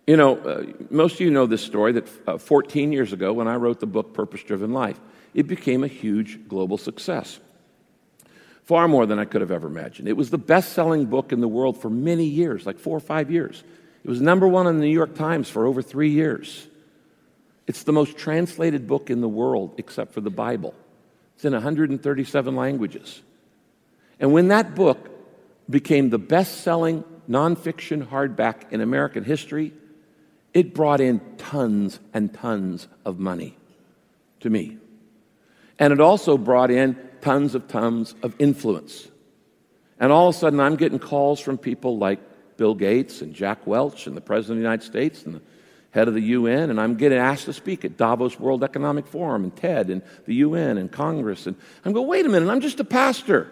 Most of you know this story that 14 years ago, when I wrote the book Purpose-Driven Life, it became a huge global success. Far more than I could have ever imagined. It was the best-selling book in the world for many years, like 4 or 5 years. It was number one in the New York Times for over 3 years. It's the most translated book in the world, except for the Bible. It's in 137 languages. And when that book became the best-selling nonfiction hardback in American history, it brought in tons and tons of money to me. And it also brought in tons of influence. And all of a sudden, I'm getting calls from people like Bill Gates and Jack Welch and the President of the United States and the head of the UN, and I'm getting asked to speak at Davos World Economic Forum and TED and the UN and Congress. And I'm going, wait a minute, I'm just a pastor.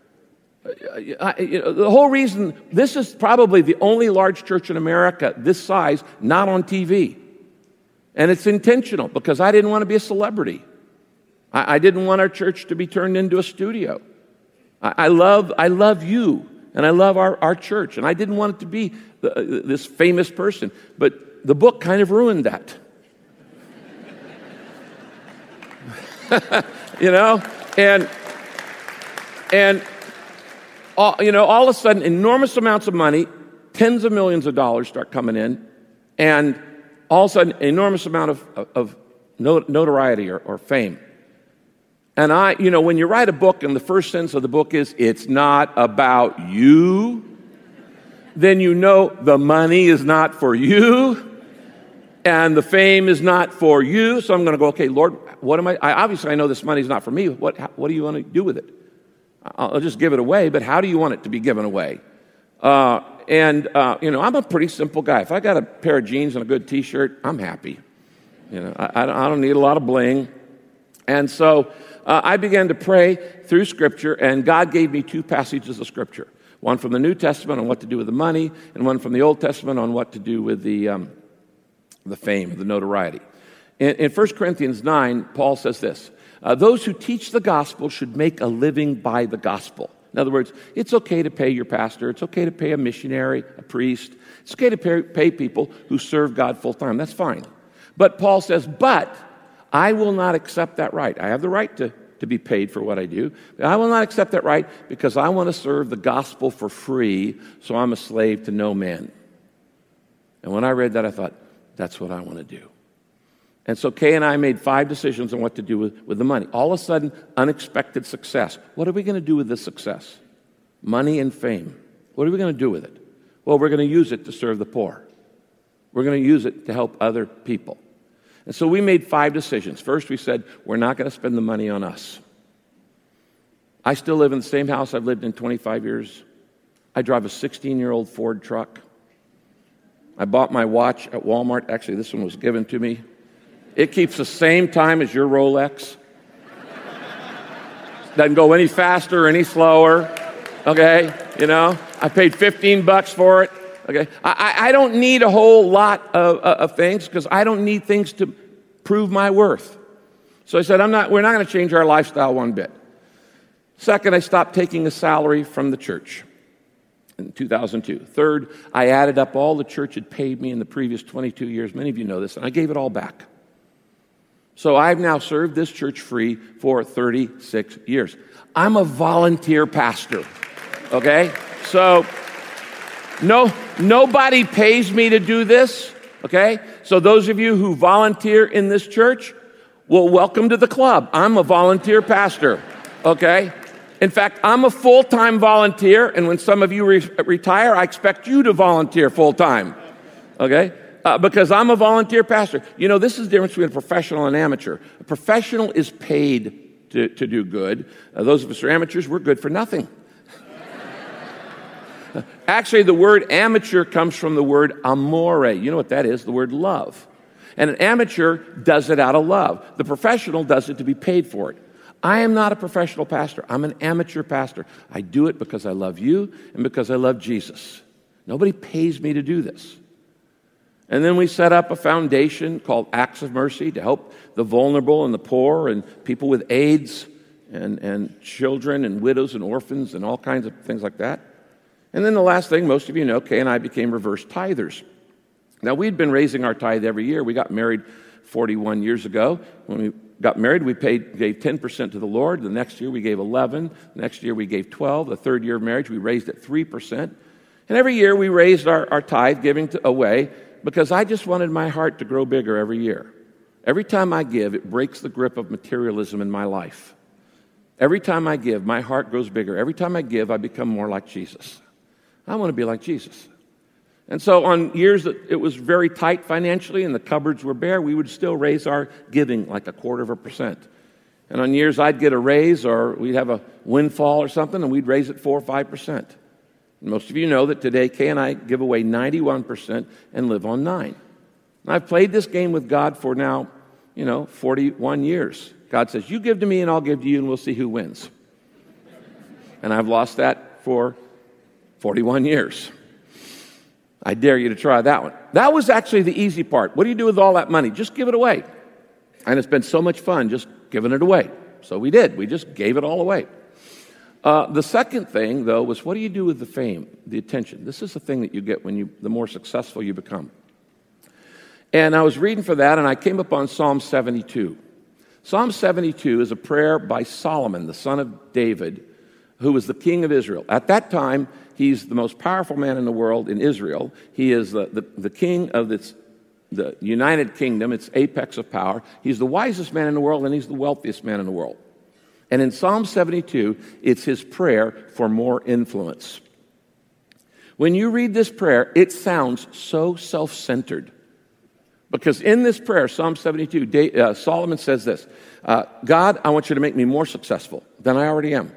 The whole reason, this is probably the only large church in America this size not on TV. And it's intentional because I didn't want to be a celebrity. I didn't want our church to be turned into a studio. I love you, and I love our church, and I didn't want it to be this famous person. But the book kind of ruined that. All of a sudden, enormous amounts of money, tens of millions of dollars start coming in, and all of a sudden, enormous amount of notoriety or fame. And when you write a book and the first sentence of the book is, it's not about you, then the money is not for you, and the fame is not for you. So I'm going to go, okay, Lord, what am I obviously I know this money is not for me. What do you want to do with it? I'll just give it away, but how do you want it to be given away? I'm a pretty simple guy. If I got a pair of jeans and a good T-shirt, I'm happy. I don't need a lot of bling. And so I began to pray through Scripture, and God gave me 2 passages of Scripture. One from the New Testament on what to do with the money, and one from the Old Testament on what to do with the fame, the notoriety. In 1 Corinthians 9, Paul says this, those who teach the gospel should make a living by the gospel. In other words, it's okay to pay your pastor. It's okay to pay a missionary, a priest. It's okay to pay people who serve God full time. That's fine. But Paul says, but I will not accept that right. I have the right to be paid for what I do. But I will not accept that right because I want to serve the gospel for free, so I'm a slave to no man. And when I read that, I thought, that's what I want to do. And so Kay and I made 5 decisions on what to do with the money. All of a sudden, unexpected success. What are we going to do with this success? Money and fame. What are we going to do with it? Well, we're going to use it to serve the poor. We're going to use it to help other people. And so we made 5 decisions. First, we said, we're not going to spend the money on us. I still live in the same house I've lived in 25 years. I drive a 16-year-old Ford truck. I bought my watch at Walmart. Actually, this one was given to me. It keeps the same time as your Rolex. Doesn't go any faster or any slower. Okay, I paid $15 for it. Okay, I don't need a whole lot of things because I don't need things to prove my worth. So I said, we're not going to change our lifestyle one bit. Second, I stopped taking a salary from the church in 2002. Third, I added up all the church had paid me in the previous 22 years. Many of you know this, and I gave it all back. So I've now served this church free for 36 years. I'm a volunteer pastor, okay? So nobody pays me to do this, okay? So those of you who volunteer in this church, well, welcome to the club. I'm a volunteer pastor, okay? In fact, I'm a full-time volunteer, and when some of you retire, I expect you to volunteer full-time, okay? Because I'm a volunteer pastor. This is the difference between a professional and an amateur. A professional is paid to do good. Those of us who are amateurs, we're good for nothing. Actually, the word amateur comes from the word amore. You know what that is? The word love. And an amateur does it out of love. The professional does it to be paid for it. I am not a professional pastor. I'm an amateur pastor. I do it because I love you and because I love Jesus. Nobody pays me to do this. And then we set up a foundation called Acts of Mercy to help the vulnerable and the poor and people with AIDS and children and widows and orphans and all kinds of things like that. And then the last thing, most of you know, Kay and I became reverse tithers. Now, we'd been raising our tithe every year. We got married 41 years ago. When we got married, we gave 10% to the Lord. The next year, we gave 11. The next year, we gave 12. The third year of marriage, we raised it 3%. And every year, we raised our tithe, giving away, because I just wanted my heart to grow bigger every year. Every time I give, it breaks the grip of materialism in my life. Every time I give, my heart grows bigger. Every time I give, I become more like Jesus. I want to be like Jesus. And so on years that it was very tight financially and the cupboards were bare, we would still raise our giving like 0.25%. And on years I'd get a raise or we'd have a windfall or something and we'd raise it 4 or 5%. And most of you know that today Kay and I give away 91% and live on 9%. And I've played this game with God for now, 41 years. God says, you give to me and I'll give to you and we'll see who wins. And I've lost that for 41 years. I dare you to try that one. That was actually the easy part. What do you do with all that money? Just give it away. And it's been so much fun just giving it away. So we did. We just gave it all away. The second thing, though, was what do you do with the fame, the attention? This is the thing that you get the more successful you become. And I was reading for that, and I came upon Psalm 72. Psalm 72 is a prayer by Solomon, the son of David, who was the king of Israel. At that time, he's the most powerful man in the world in Israel. He is the king of the United Kingdom, its apex of power. He's the wisest man in the world, and he's the wealthiest man in the world. And in Psalm 72, it's his prayer for more influence. When you read this prayer, it sounds so self-centered. Because in this prayer, Psalm 72, Solomon says this, God, I want you to make me more successful than I already am.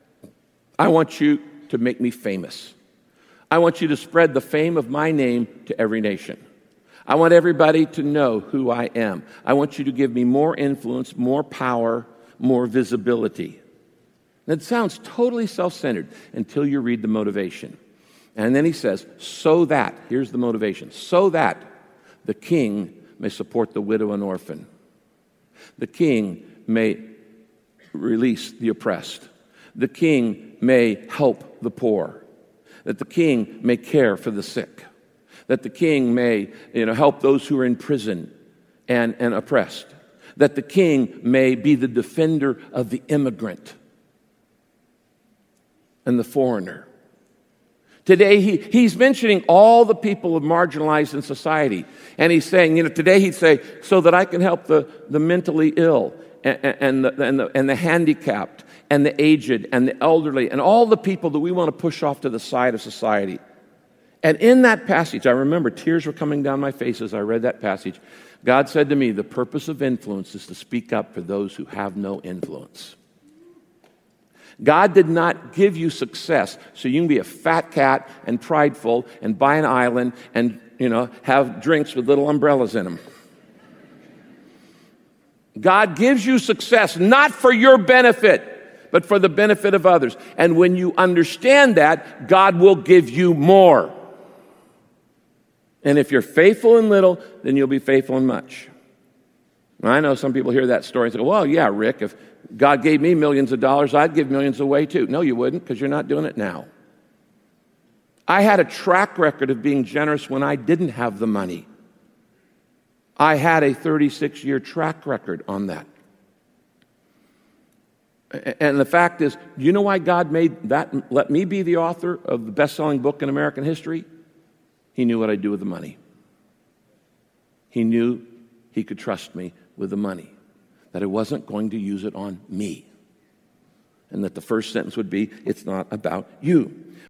I want you to make me famous. I want you to spread the fame of my name to every nation. I want everybody to know who I am. I want you to give me more influence, more power, more visibility. And it sounds totally self-centered until you read the motivation. And then he says, so that, here's the motivation, so that the king may support the widow and orphan. The king may release the oppressed. The king may help the poor. That the king may care for the sick. That the king may help those who are in prison and oppressed. That the king may be the defender of the immigrant and the foreigner. Today, he's mentioning all the people marginalized in society. And he's saying, today he'd say, so that I can help the mentally ill and the handicapped and the aged and the elderly and all the people that we want to push off to the side of society. And in that passage, I remember tears were coming down my face as I read that passage. God said to me, the purpose of influence is to speak up for those who have no influence. God did not give you success so you can be a fat cat and prideful and buy an island and, have drinks with little umbrellas in them. God gives you success not for your benefit, but for the benefit of others. And when you understand that, God will give you more. And if you're faithful in little, then you'll be faithful in much. Now, I know some people hear that story and say, well, yeah, Rick, if God gave me millions of dollars, I'd give millions away too. No, you wouldn't, because you're not doing it now. I had a track record of being generous when I didn't have the money. I had a 36-year track record on that. And the fact is, you know why God let me be the author of the best-selling book in American history? He knew what I'd do with the money. He knew he could trust me with the money, that I wasn't going to use it on me. And that the first sentence would be, it's not about you.